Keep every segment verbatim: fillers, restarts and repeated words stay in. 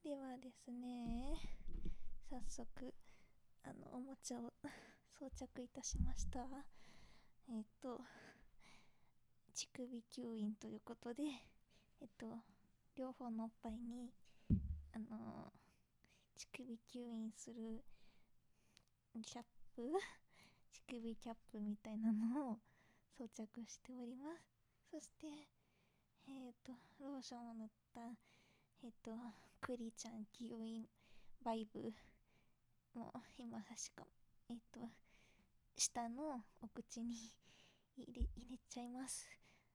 ではですね、早速あのおもちゃを装着いたしました。えっ、と乳首吸引ということで、えっと両方のおっぱいにあの乳首吸引するキャップ乳首キャップみたいなのを装着しております。そしてえっ、とローションを塗ったえっ、とクリちゃん吸引バイブもう今しかえっ、と下のお口に入れ入れちゃいます。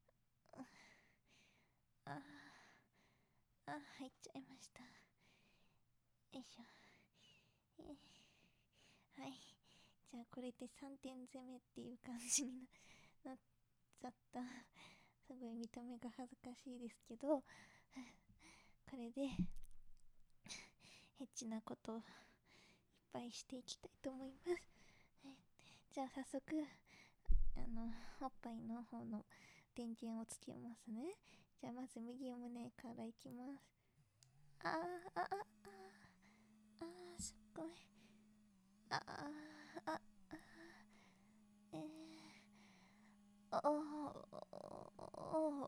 ああ入っちゃいました。よいしょ。えー、はい、じゃあこれでさんてん攻めっていう感じに な, なっちゃった。すごい見た目が恥ずかしいですけどこれでエッチなことをいっぱいしていきたいと思います。じゃあ早速あのおっぱいの方の電源をつけますね。じゃあまず右胸からいきます。あーああああーすっごい。ああああえー、おお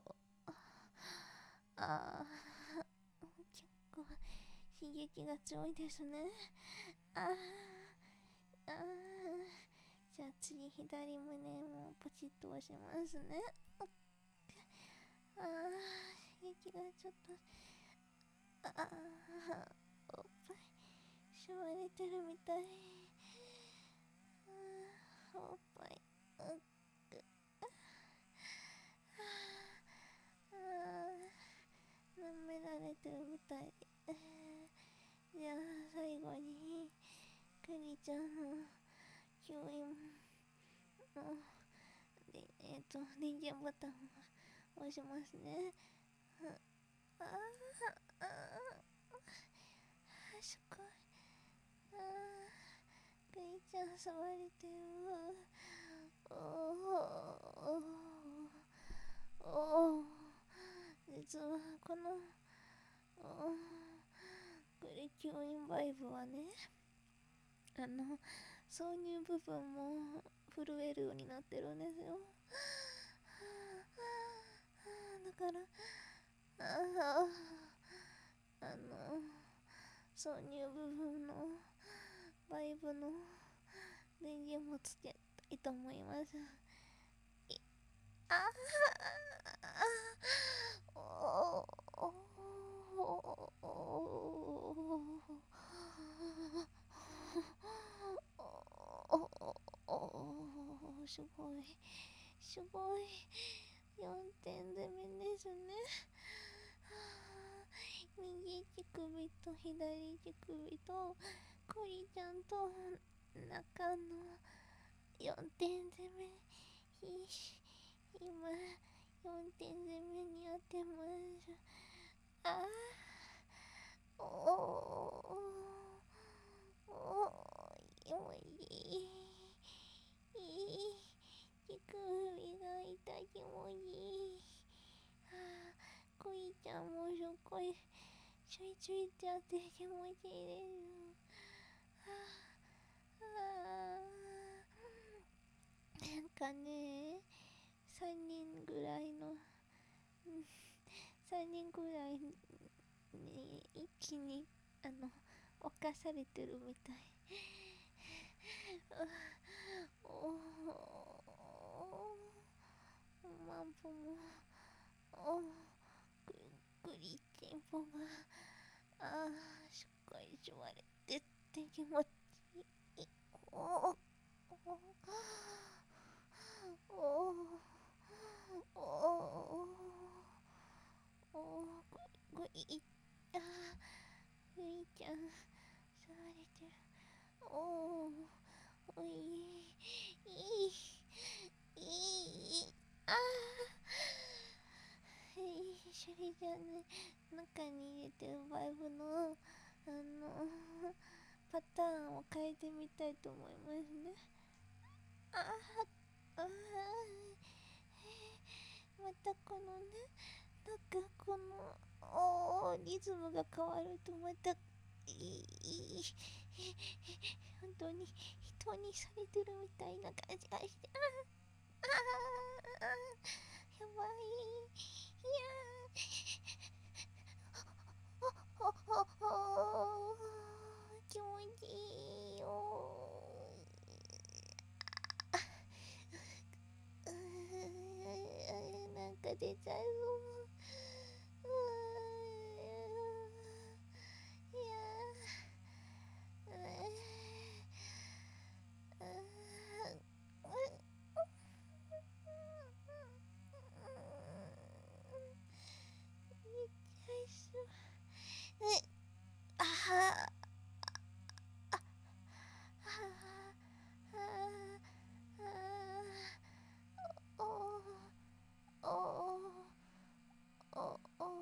あー結構刺激が強いですね。あーあーじゃあ次左胸もポチッと押しますね。あー刺激がちょっとああおっぱいしわれてるみたい。あおっぱいうんくあ舐められてるみたい。じゃあ最後にクリちゃんの吸引のでえっ、ー、と電源ボタンを押しますね。ああああすごい。あークリちゃん触れてる。おおおお実はこのクリ吸引バイブはね、あの挿入部分も震えるようになってるんですよ。だからああの挿入部分のバイブの電源もつけたいと思います。ああおおおすごいすごいよんてん攻めですね。右乳首と左乳首とコリちゃんと中のよんてん攻め。今よんてん攻めに当てます。あーおおおおいいいい乳首が痛い気もいい。あーコリちゃんもすっごいちょいちょいってやって気持ちいいです。あーなんかねさんにんぐらいのさんにんぐらいに一気にあの犯されてるみたい。おおマンボもおぐぐりちんぽがあーすっごいしわれてって気持ちいい。おおおおおおぐいあぐいちゃんさわれてる。おおいいいいいいあーいいそれじゃね中に入れてるバイブのあのパターンを変えてみたいと思いますね。あーあーまたこのねなんかこのおのリズムが変わるとまたいいいい本当に人にされてるみたいな感じがして、あああやばい、いやほほほ気持ちいいよ、うーなんか出ちゃうぞ、うーいやあはおおお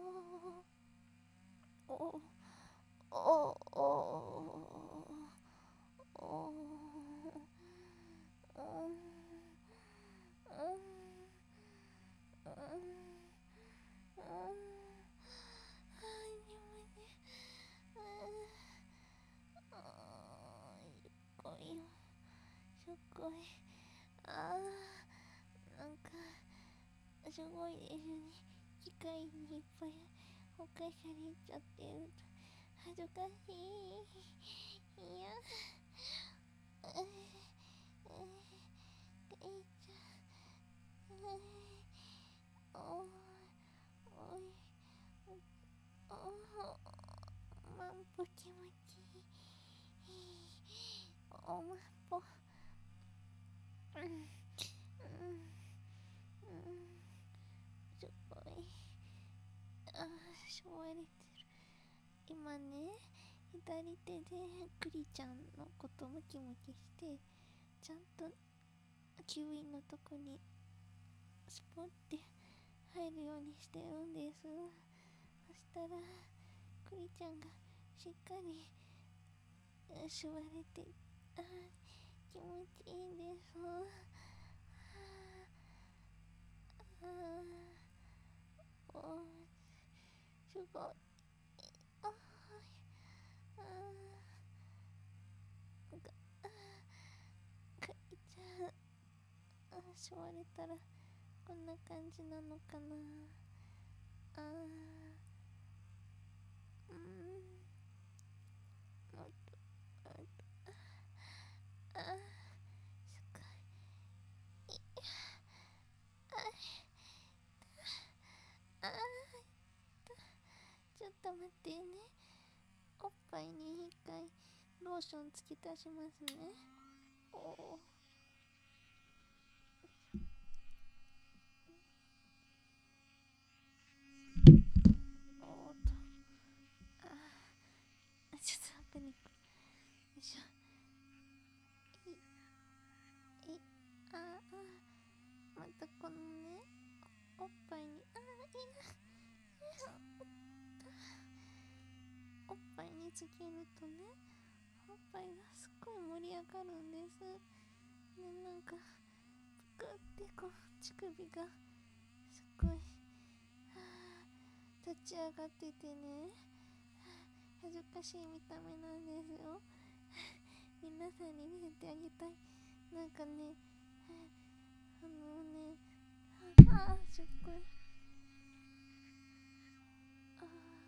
おおすごい、あーなんかすごいですね、機械にいっぱいほかされちゃってると恥ずかしい、いやえええいちゃん、おいおいおまんぽ気持ちいい、おまんぽ、うんうんうんすごい、あーしょわれてる、今ね左手でクリちゃんのことムキムキしてちゃんと吸引のとこにスポッて入るようにしてるんです。そしたらクリちゃんがしっかり吸われて、あー気持ちいいです。あーおすごい、あーあーがクリちゃん、あ吸われたらこんな感じなのかな、あーうんもっともっと、あーすごい、いあーちょっと待ってね、おっぱいに一回ローションつけ足しますね。おおおーっと、あーちょっと待ってね、よいしょ、いいあーあーまたこのねおっぱいに、あーいやおっぱいにつけるとね、おっぱいがすっごい盛り上がるんです。で、なんかぷくってこう乳首がすっごい、はあ、立ち上がっててね、恥ずかしい見た目なんですよ。皆さんに見せてあげたい。なんかね、あのね、あーすっごい、あ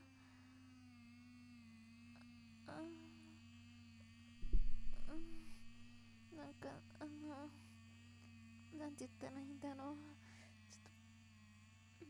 ーあーうんなんかあのなんて言ったらいいんだろう、ちょっと、うん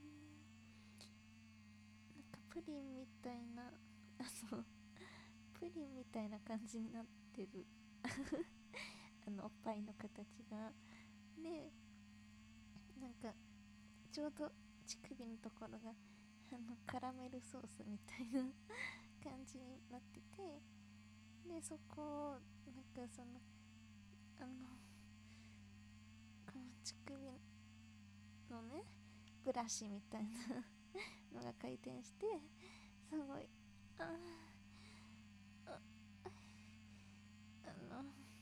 なんかプリンみたいな、あのプリンみたいな感じになってるあのおっぱいの形がで、なんかちょうど乳首のところがあのカラメルソースみたいな感じになってて、でそこをなんかそのあのこの乳首のねブラシみたいなのが回転してすごい、あああの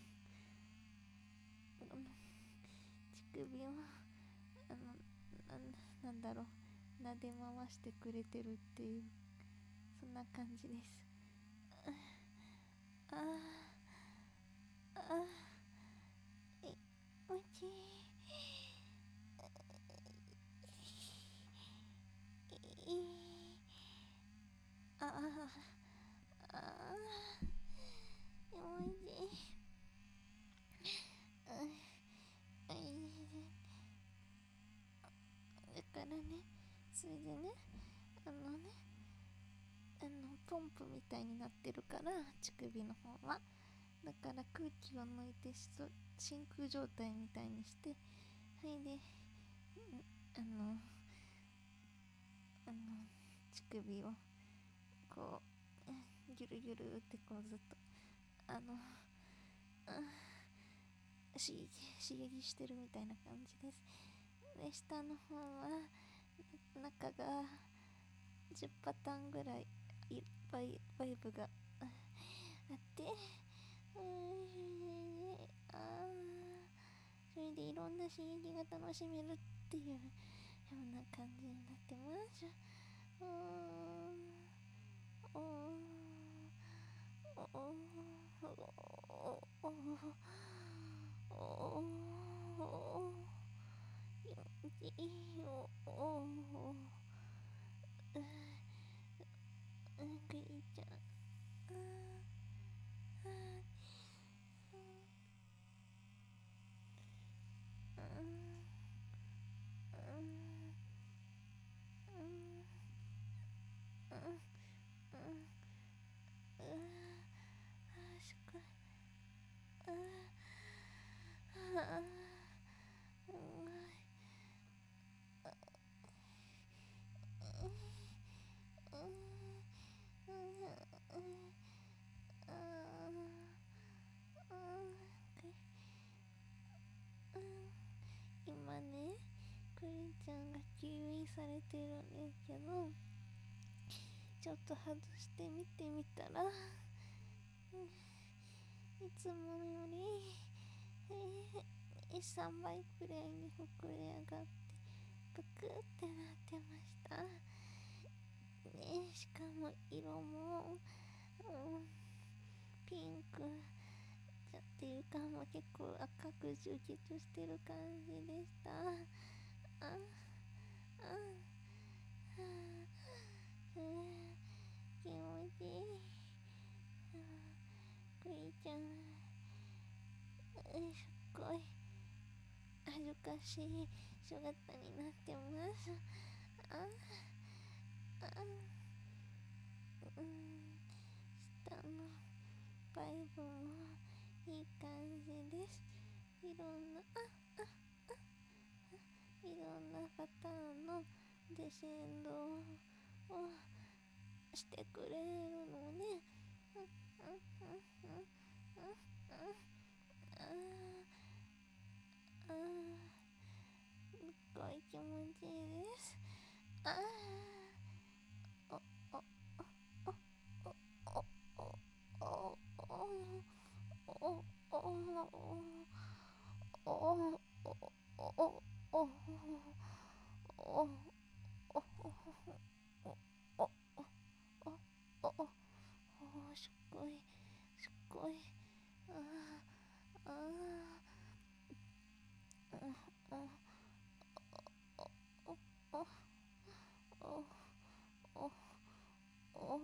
この乳首をあのなんなんだろう撫で回してくれてるっていうそんな感じです。あああいおいちいあああおいしいあいだからね、それでね、あのね、あのポンプみたいになってるから乳首の方は、だから空気を抜いてしそ真空状態みたいにして、それであのあの乳首をこうギュルギュルってこうずっとあの、うん、刺激刺激してるみたいな感じです。で下の方は中がじゅうパターンぐらいいっぱいバイブがあって、うん、あそれでいろんな刺激が楽しめるっていうような感じになってます。うーんおーおーおーおーおーいいよおーうん、くいちゃん、あーあーうんうんうんうんうんうんあーすごいあーあーうん今ね、クリちゃんが吸引されてるんですけど、ちょっと外してみてみたら、いつもより、えー、さんばいくらいに膨れ上がってぷくってなってました。ね、しかも色も、うん、ピンクっていうかもう結構赤く充血してる感じでした。ああああ気持ちいい。クリちゃん、すっごい恥ずかしい姿になってます。ああうん、下のバイブもいい感じです。いろんな、あ、あ、あ、いろんなパターンのデシェンドをしてくれるのね。うん、うん、うん、うん、うん、あー、あー、すっごい気持ちいいです。あー、お、お、お、お、お、お、お、お、お、おおおおおおおすごいすごいああああおおおおお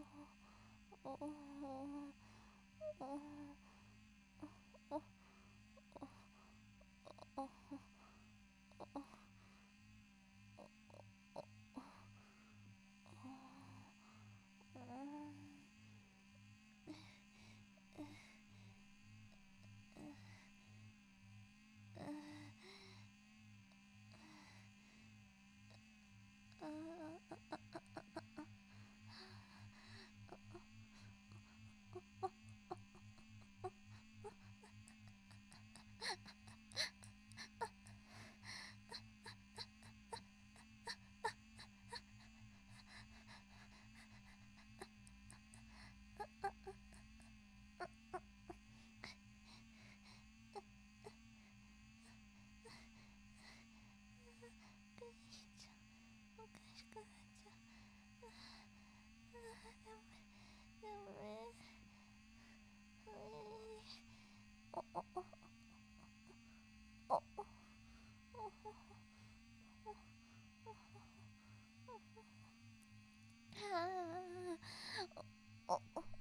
おかしくなっちゃう。 おおおおおおおお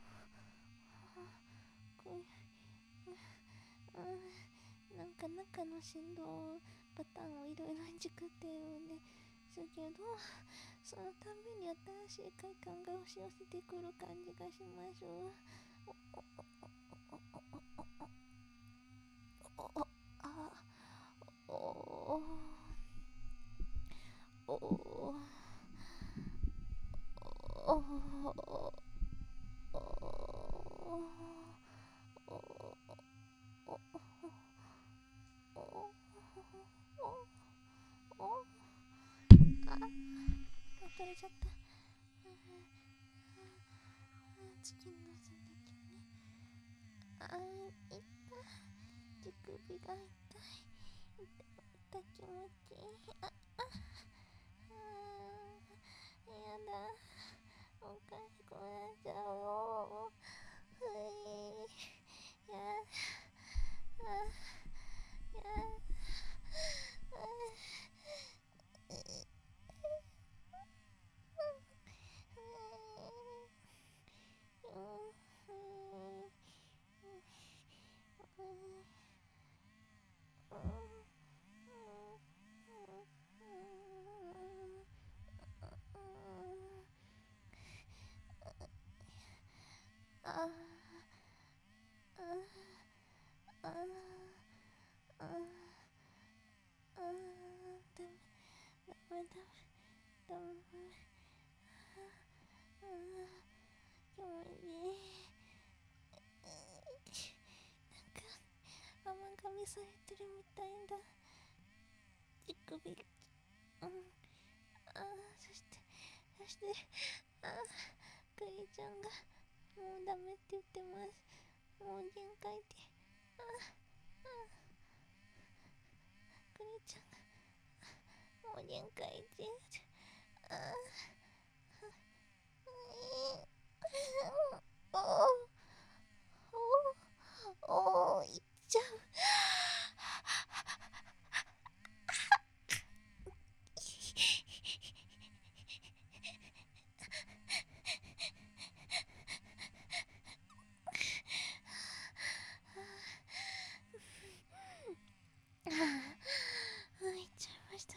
なんか中の振動パターンをいろいろ作ってるんですけど、そのたびに新しい快感が押し寄せてくる感じがします。おおおおおおあおおおおお取れちゃった。チキンの背中ね。あー、いった。手首が痛い。痛気持ちいい。あ、あ、あー、やだ。おかしくなっちゃうよ。ふい。やだ。あ、やだ。ああああああダメダメダメダメああ気持ちいい。なんか甘噛みされてるみたいだ。手首。うん。ああそしてそしてああクリちゃんがもうダメって言ってます。もう限界で。ああああクリちゃんがもう限界で。ああおおおいっちゃう。ああいっちゃいました。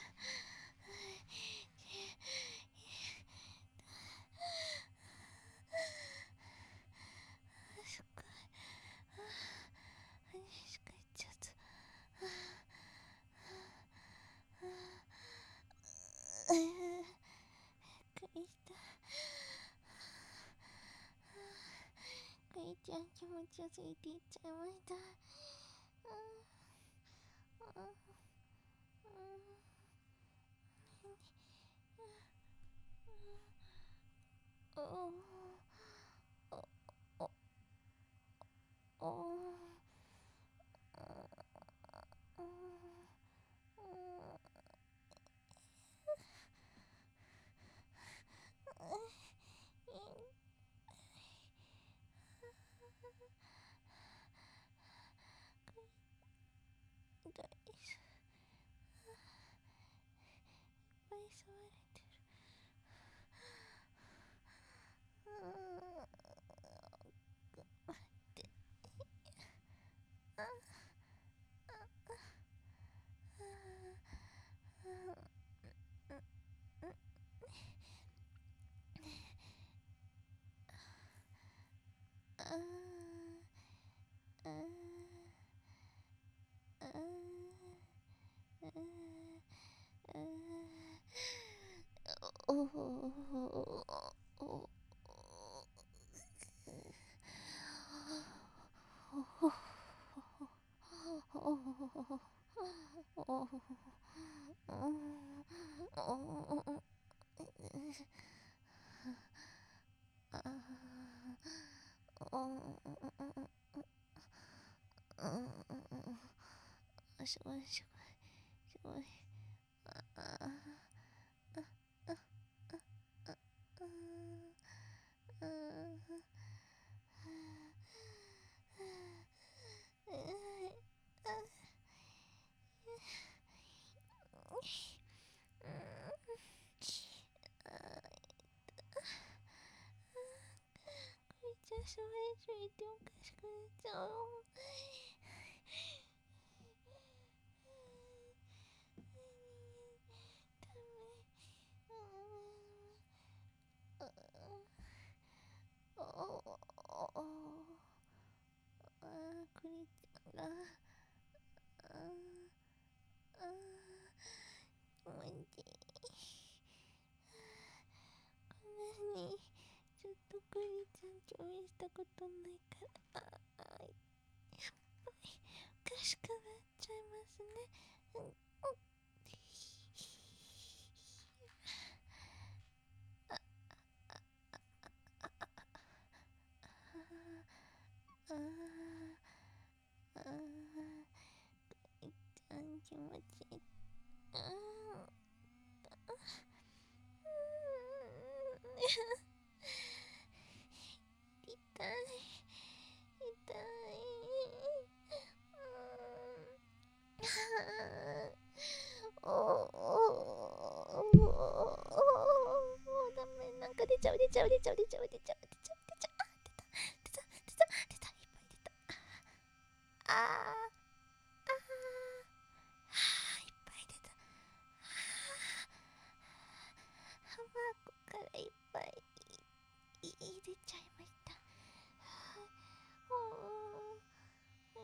すっごい。ああ激しくいっちゃった。ああああびっくりした。クイちゃん気持ちよすぎていっちゃいました。おおおおお痛いです。いっぱい触れてる。待って。あああおおすごいすごいすごい。ああえしょ練習行っておかしくなっちゃうよ。おおおあー、クリちゃんが、あーあー、マジこんなにちょっとクリちゃん共演したことないから、あー、やっぱりおかしくなっちゃいますね。うんうんあーあーあー気持ちいい。あー痛い痛い。おおおおダメ、なんか出ちゃう出ちゃう出ちゃう出ちゃう出ちゃう出ちゃう出ちゃう、あ出た出た出た出た、いっぱい出た。あーあーいっぱい出た。ハマコからいっぱいい出ちゃいました。おおえ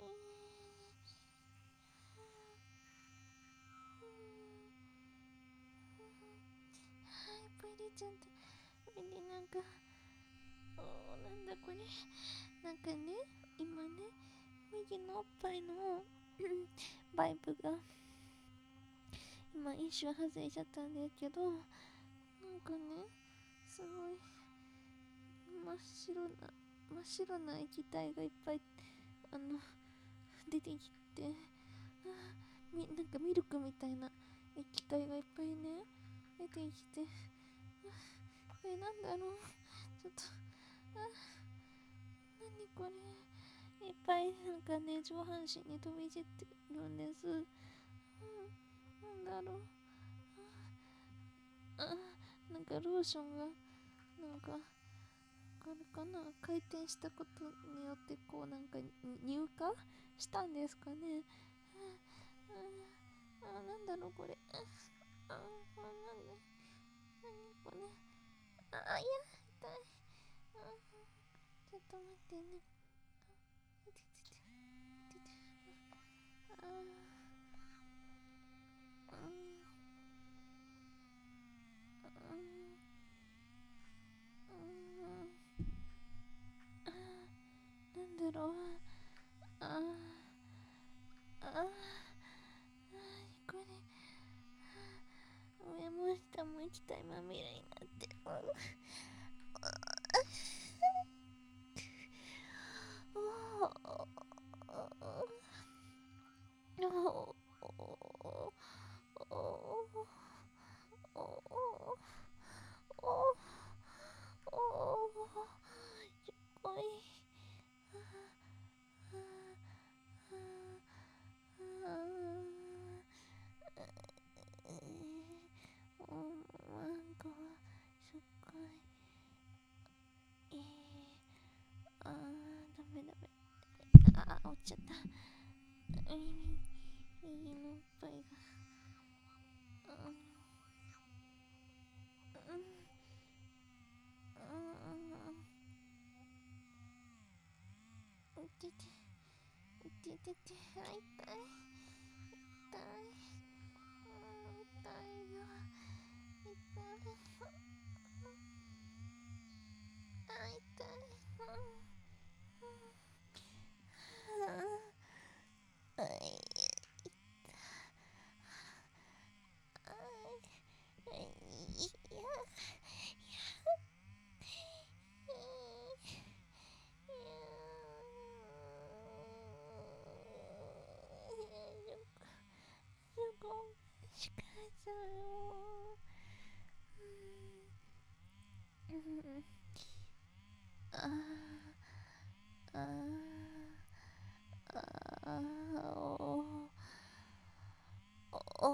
ー、いっぱい出ちゃった。それでなんか、おーなんだこれ、なんかね、今ね、右のおっぱいのバイブが今一瞬外れちゃったんですけど、なんかね、すごい真っ白な真っ白な液体がいっぱいあの出てきて、みなんかミルクみたいな液体がいっぱいね出てきて、これなんだろう、ちょっと、あ、なにこれ、いっぱいなんかね上半身に飛び散ってるんです。うん、なんだろう、あ、なんかローションがなんかあれかな、回転したことによってこうなんか乳化したんですかね。ああ、なんだろうこれ、ああ、なんだ、なにこれ、あ、いや、痛い、あ、ちょっと待ってね、あ、いててて、いてて、あ、うん、うん、うん、あ、なんだろう、あ、あ、なにこれ、上も下も液体まみれになってる。なんかすっごい、えー、あーダメダメ、あー落ちちゃった、耳右のおっぱいが、うん、うん、うん、うん、ててててて、あ、痛い痛い、うん、痛いよ、痛い、あ、痛い、うん、うん、あい、あい、いや、いや、すごいしかったよ。うん、あーあーあーおお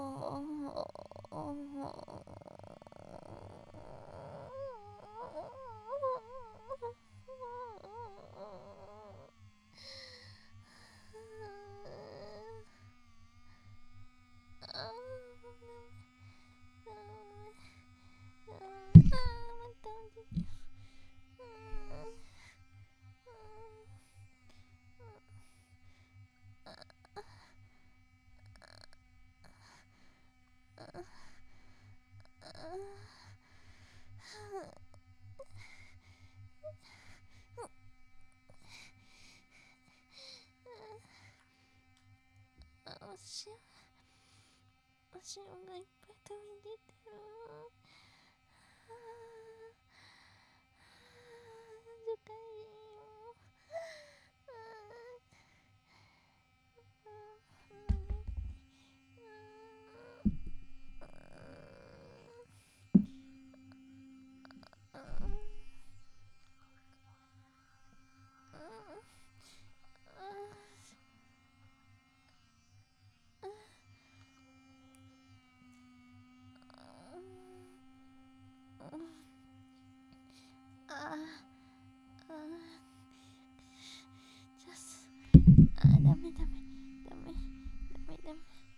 塩、お塩がいっぱい飛び出てる。あーあー、樹海よ。あーあーあーあああジャスあーダメダメダメダメダメ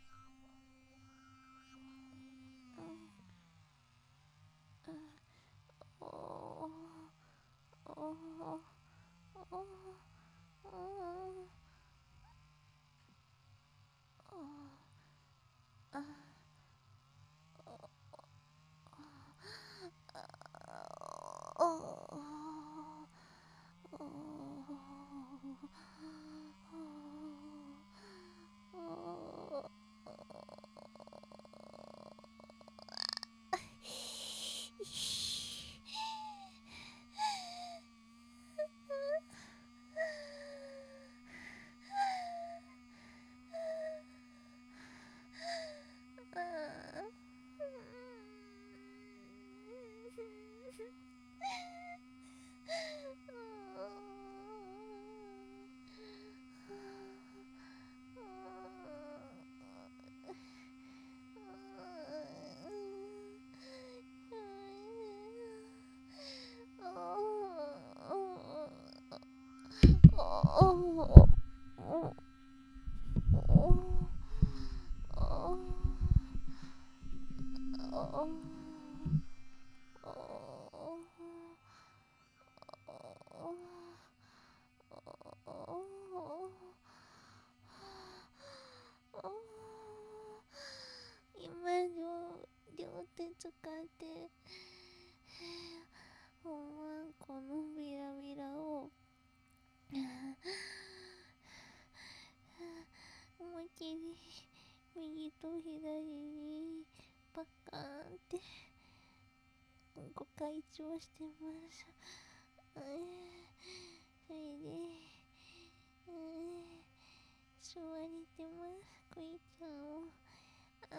うんうんおーおーおーおーああ今の両手使ってほんまこのビラビラを思いっきり右と左にパッカーンってごかい調してます。それで、座れてます。クイちゃんを。あー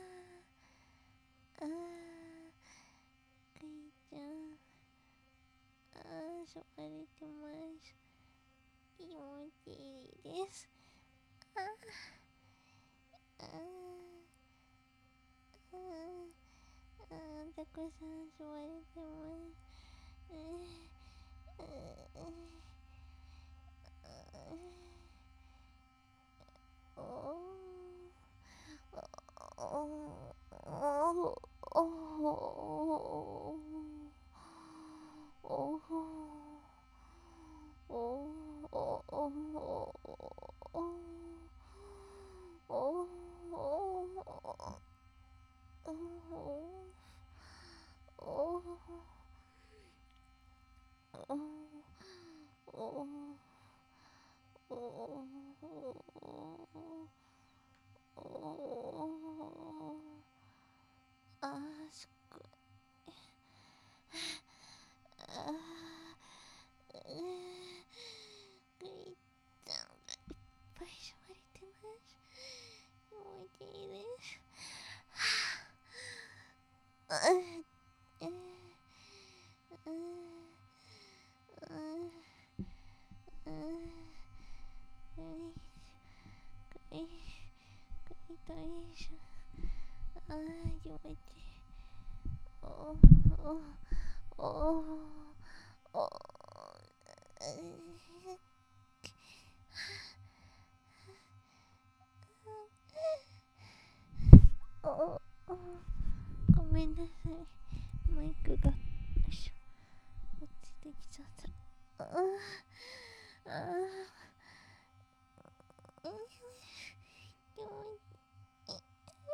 あークイちゃん。あー座れてます。気持ちいいです。あーあーあーあーたくさん座れてます。うんうんおおおおあーすっごいあーうーグリちゃんがいっぱい座れてます気持ちいいですあーうんうんうんうんグリグリと一緒あー気持ちいいおおおおおおおごめんなさいマイクがよいしょ落ちてきちゃったあああうん気持ちいい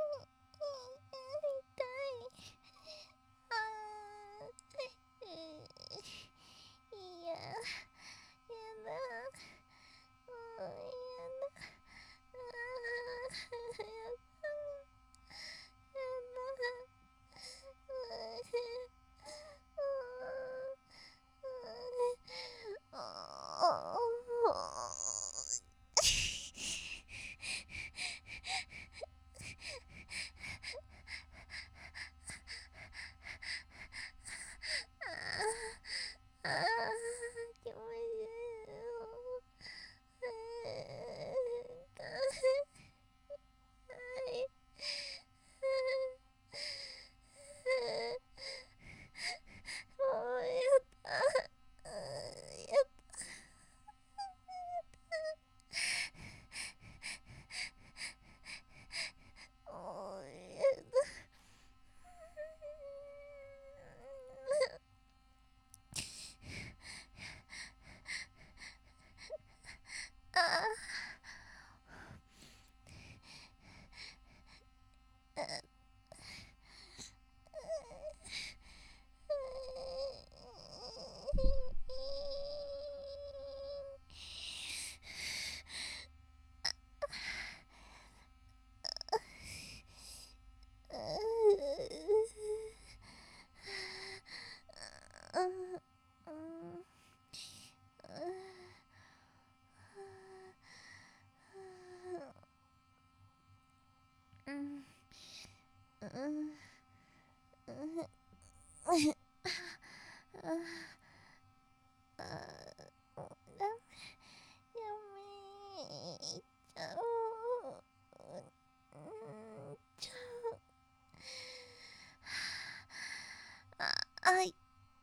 痛いあーいややだうんやだああー、気持ちいい。あい。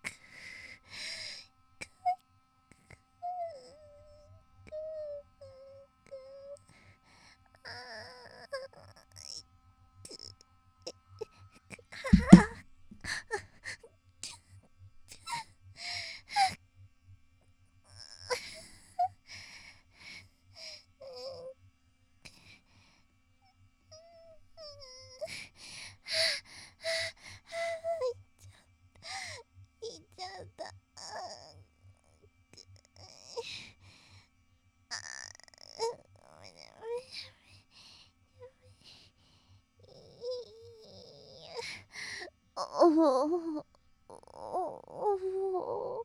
いっちゃった。おおお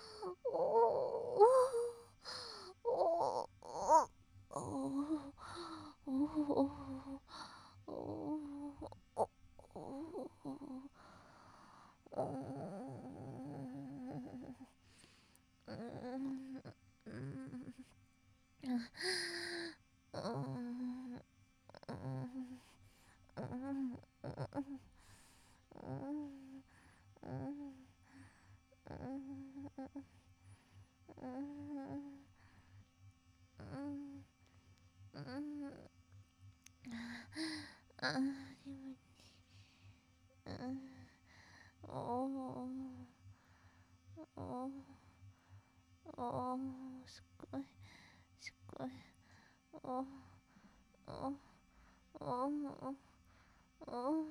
すごいすごい。おおおお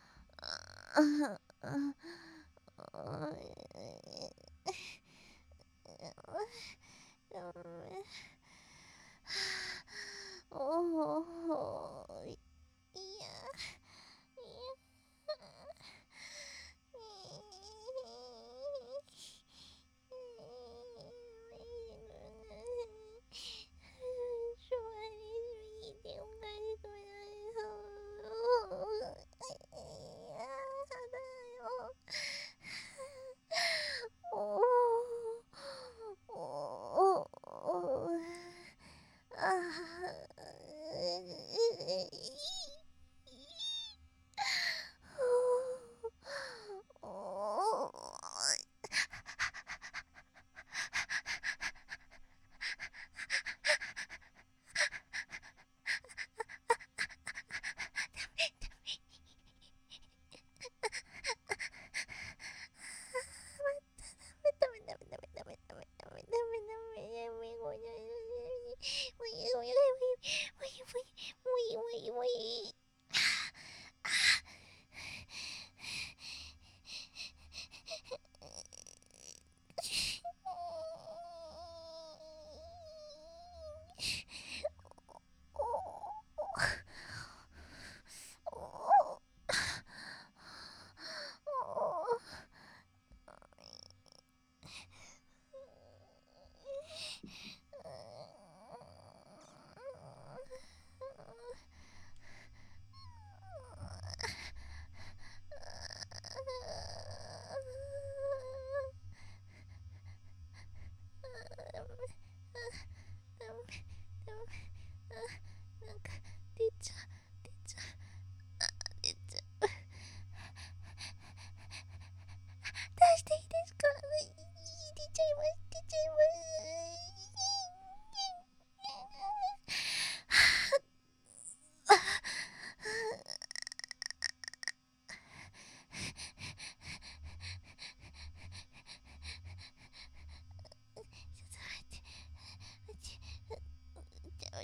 おいやおおお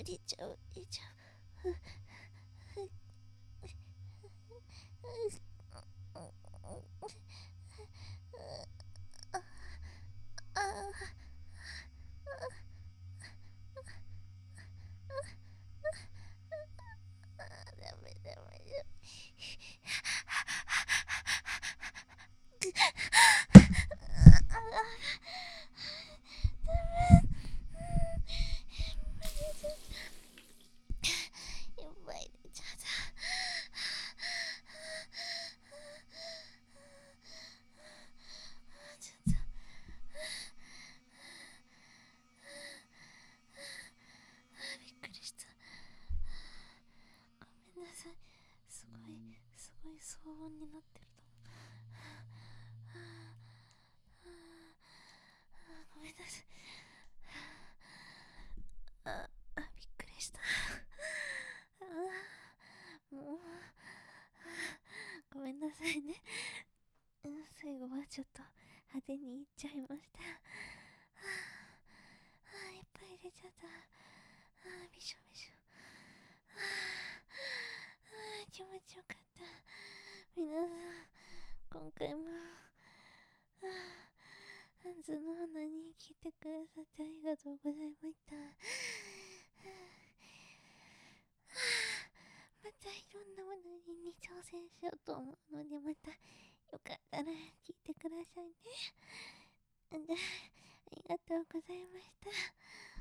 入れちゃう入れちゃう。ふふああダメダメダメ。やばい出ちゃった。ちょっとびっくりした。ごめんなさい。すごいすごい騒音になってると思う。ごめんなさい。ああ、びっくりした。あもうごめんなさいね。うん、最後はちょっと派手にいっちゃいました。ああ、いっぱい入れちゃった。ああ、びしょびしょ。ああ、気持ちよかった。皆さん、今回も、ああ、ハンズの花に来てくださってありがとうございました。またいろんなものに挑戦しようと思うので、またよかったら聞いてくださいね。じゃあ、ありがとうございました。